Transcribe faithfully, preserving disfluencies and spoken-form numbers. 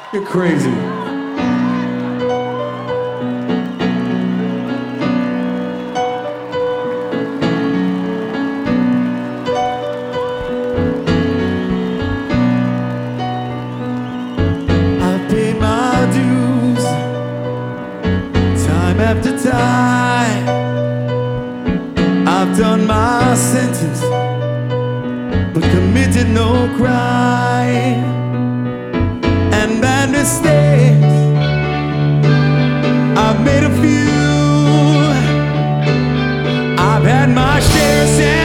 You're crazy. I've paid my dues time after time. I've done my sentence, but committed no crime. And bad mistakes, I've made a few. I've had my share.